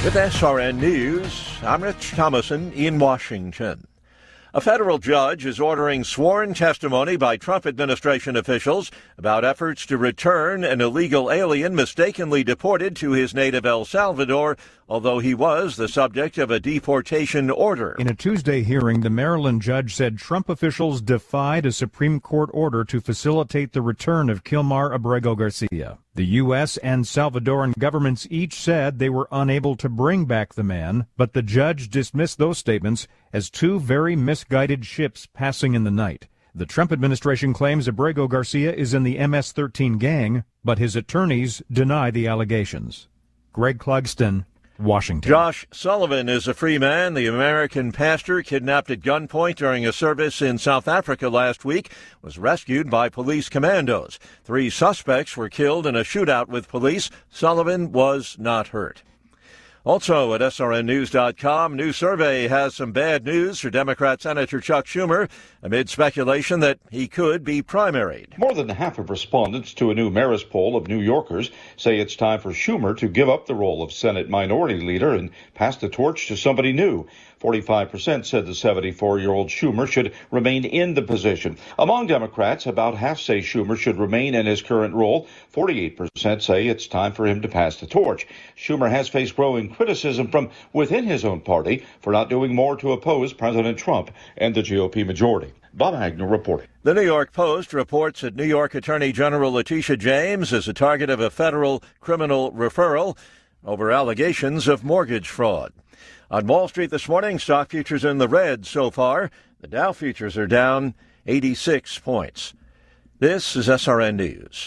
With SRN News, I'm Rich Thomason in Washington. A federal judge is ordering sworn testimony by Trump administration officials about efforts to return an illegal alien mistakenly deported to his native El Salvador, although he was the subject of a deportation order. In a Tuesday hearing, the Maryland judge said Trump officials defied a Supreme Court order to facilitate the return of Kilmar Abrego Garcia. The U.S. and Salvadoran governments each said they were unable to bring back the man, but the judge dismissed those statements as two very misguided ships passing in the night. The Trump administration claims Abrego Garcia is in the MS-13 gang, but his attorneys deny the allegations. Greg Clugston, Washington. Josh Sullivan is a free man. The American pastor kidnapped at gunpoint during a service in South Africa last week was rescued by police commandos. 3 suspects were killed in a shootout with police. Sullivan was not hurt. Also at SRNnews.com, new survey has some bad news for Democrat Senator Chuck Schumer amid speculation that he could be primaried. More than half of respondents to a new Marist poll of New Yorkers say it's time for Schumer to give up the role of Senate Minority Leader and pass the torch to somebody new. 45% said the 74-year-old Schumer should remain in the position. Among Democrats, about half say Schumer should remain in his current role. 48% say it's time for him to pass the torch. Schumer has faced growing criticism from within his own party for not doing more to oppose President Trump and the GOP majority. Bob Agnew reporting. The New York Post reports that New York Attorney General Letitia James is the target of a federal criminal referral over allegations of mortgage fraud. On Wall Street this morning, stock futures in the red so far. The Dow futures are down 86 points. This is SRN News.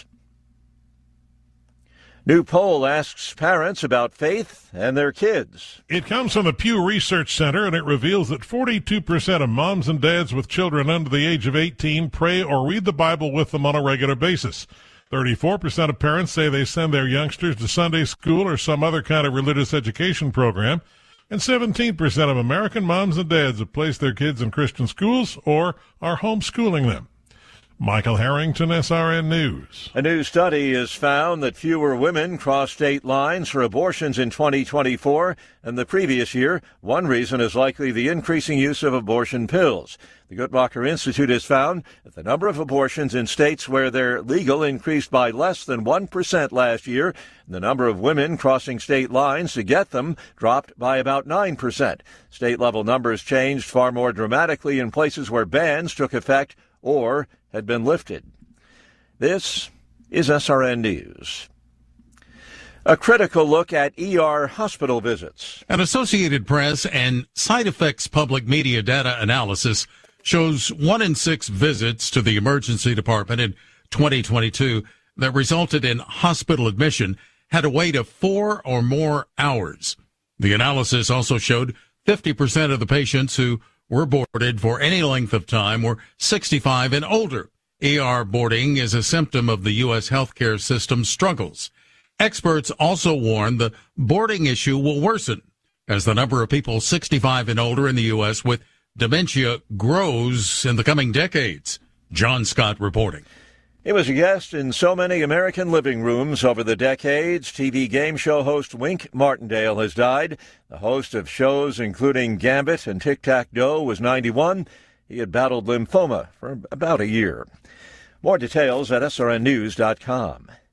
New poll asks parents about faith and their kids. It comes from the Pew Research Center, and it reveals that 42% of moms and dads with children under the age of 18 pray or read the Bible with them on a regular basis. 34% of parents say they send their youngsters to Sunday school or some other kind of religious education program. And 17% of American moms and dads have placed their kids in Christian schools or are homeschooling them. Michael Harrington, SRN News. A new study has found that fewer women cross state lines for abortions in 2024 than the previous year. One reason is likely the increasing use of abortion pills. The Guttmacher Institute has found that the number of abortions in states where they're legal increased by less than 1% last year, and the number of women crossing state lines to get them dropped by about 9%. State-level numbers changed far more dramatically in places where bans took effect or had been lifted. This is SRN News. A critical look at ER hospital visits. An Associated Press and Side Effects Public Media data analysis shows 1 in 6 visits to the emergency department in 2022 that resulted in hospital admission had a wait of 4 or more hours. The analysis also showed 50% of the patients who were boarded for any length of time were 65 and older. ER boarding is a symptom of the U.S. healthcare system's struggles. Experts also warn the boarding issue will worsen as the number of people 65 and older in the U.S. with dementia grows in the coming decades. John Scott reporting. He was a guest in so many American living rooms over the decades. TV game show host Wink Martindale has died. The host of shows including Gambit and Tic-Tac-Dough was 91. He had battled lymphoma for about a year. More details at srnnews.com.